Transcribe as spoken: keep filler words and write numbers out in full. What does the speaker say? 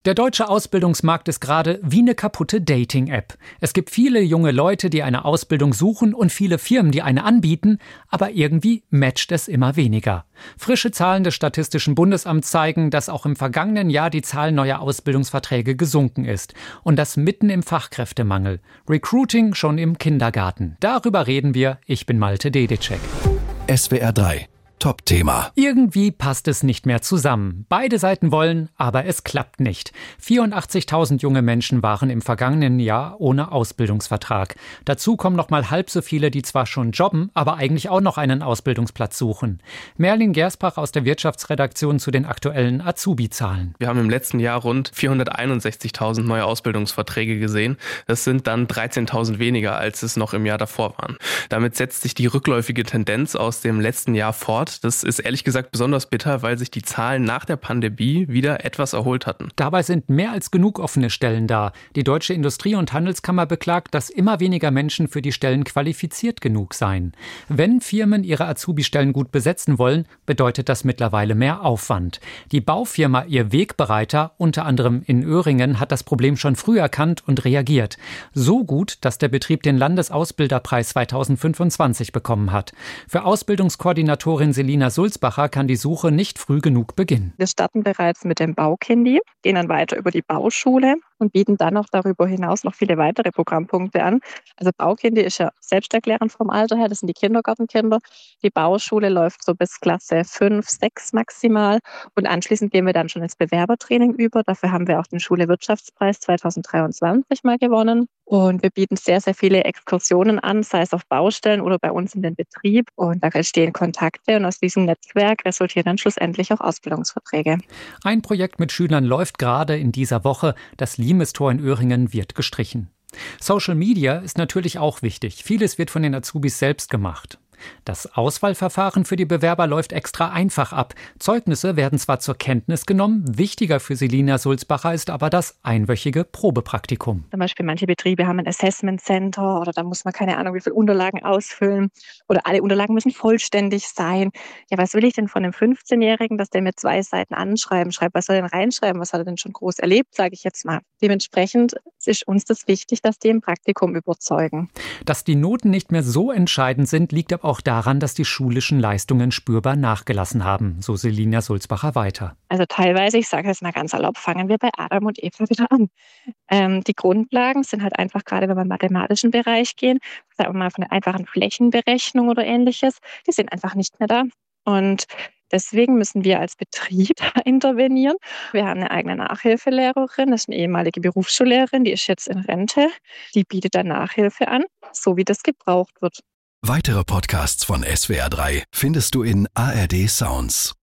Der deutsche Ausbildungsmarkt ist gerade wie eine kaputte Dating-App. Es gibt viele junge Leute, die eine Ausbildung suchen und viele Firmen, die eine anbieten, aber irgendwie matcht es immer weniger. Frische Zahlen des Statistischen Bundesamts zeigen, dass auch im vergangenen Jahr die Zahl neuer Ausbildungsverträge gesunken ist. Und das mitten im Fachkräftemangel. Recruiting schon im Kindergarten. Darüber reden wir. Ich bin Malte Dedicek. S W R drei. Top-Thema. Irgendwie passt es nicht mehr zusammen. Beide Seiten wollen, aber es klappt nicht. vierundachtzigtausend junge Menschen waren im vergangenen Jahr ohne Ausbildungsvertrag. Dazu kommen noch mal halb so viele, die zwar schon jobben, aber eigentlich auch noch einen Ausbildungsplatz suchen. Merlin Gersbach aus der Wirtschaftsredaktion zu den aktuellen Azubi-Zahlen. Wir haben im letzten Jahr rund vierhunderteinundsechzigtausend neue Ausbildungsverträge gesehen. Das sind dann dreizehntausend weniger, als es noch im Jahr davor waren. Damit setzt sich die rückläufige Tendenz aus dem letzten Jahr fort. Das ist ehrlich gesagt besonders bitter, weil sich die Zahlen nach der Pandemie wieder etwas erholt hatten. Dabei sind mehr als genug offene Stellen da. Die Deutsche Industrie- und Handelskammer beklagt, dass immer weniger Menschen für die Stellen qualifiziert genug seien. Wenn Firmen ihre Azubi-Stellen gut besetzen wollen, bedeutet das mittlerweile mehr Aufwand. Die Baufirma Ihr Wegbereiter, unter anderem in Öhringen, hat das Problem schon früh erkannt und reagiert. So gut, dass der Betrieb den Landesausbilderpreis zweitausendfünfundzwanzig bekommen hat. Für Ausbildungskoordinatorin Selina Sulzbacher kann die Suche nicht früh genug beginnen. Wir starten bereits mit dem Baukindi, gehen dann weiter über die Bauschule und bieten dann auch darüber hinaus noch viele weitere Programmpunkte an. Also Baukindi ist ja selbsterklärend vom Alter her, das sind die Kindergartenkinder. Die Bauschule läuft so bis Klasse fünf, sechs maximal und anschließend gehen wir dann schon ins Bewerbertraining über. Dafür haben wir auch den Schule-Wirtschaftspreis zweitausenddreiundzwanzig mal gewonnen. Und wir bieten sehr, sehr viele Exkursionen an, sei es auf Baustellen oder bei uns in den Betrieb. Und da entstehen Kontakte und aus diesem Netzwerk resultieren dann schlussendlich auch Ausbildungsverträge. Ein Projekt mit Schülern läuft gerade in dieser Woche. Das Limestor in Öhringen wird gestrichen. Social Media ist natürlich auch wichtig. Vieles wird von den Azubis selbst gemacht. Das Auswahlverfahren für die Bewerber läuft extra einfach ab. Zeugnisse werden zwar zur Kenntnis genommen, wichtiger für Selina Sulzbacher ist aber das einwöchige Probepraktikum. Zum Beispiel manche Betriebe haben ein Assessment Center oder da muss man keine Ahnung wie viele Unterlagen ausfüllen oder alle Unterlagen müssen vollständig sein. Ja, was will ich denn von einem fünfzehnjährigen, dass der mir zwei Seiten anschreiben schreibt? Was soll er denn reinschreiben? Was hat er denn schon groß erlebt, sage ich jetzt mal. Dementsprechend ist uns das wichtig, dass die im Praktikum überzeugen. Dass die Noten nicht mehr so entscheidend sind, liegt aber auch daran, dass die schulischen Leistungen spürbar nachgelassen haben, so Selina Sulzbacher weiter. Also teilweise, ich sage es mal ganz erlaubt, fangen wir bei Adam und Eva wieder an. Ähm, die Grundlagen sind halt einfach, gerade wenn wir im mathematischen Bereich gehen, sagen wir mal von der einfachen Flächenberechnung oder ähnliches, die sind einfach nicht mehr da. Und deswegen müssen wir als Betrieb intervenieren. Wir haben eine eigene Nachhilfelehrerin, das ist eine ehemalige Berufsschullehrerin, die ist jetzt in Rente. Die bietet dann Nachhilfe an, so wie das gebraucht wird. Weitere Podcasts von S W R drei findest du in A R D Sounds.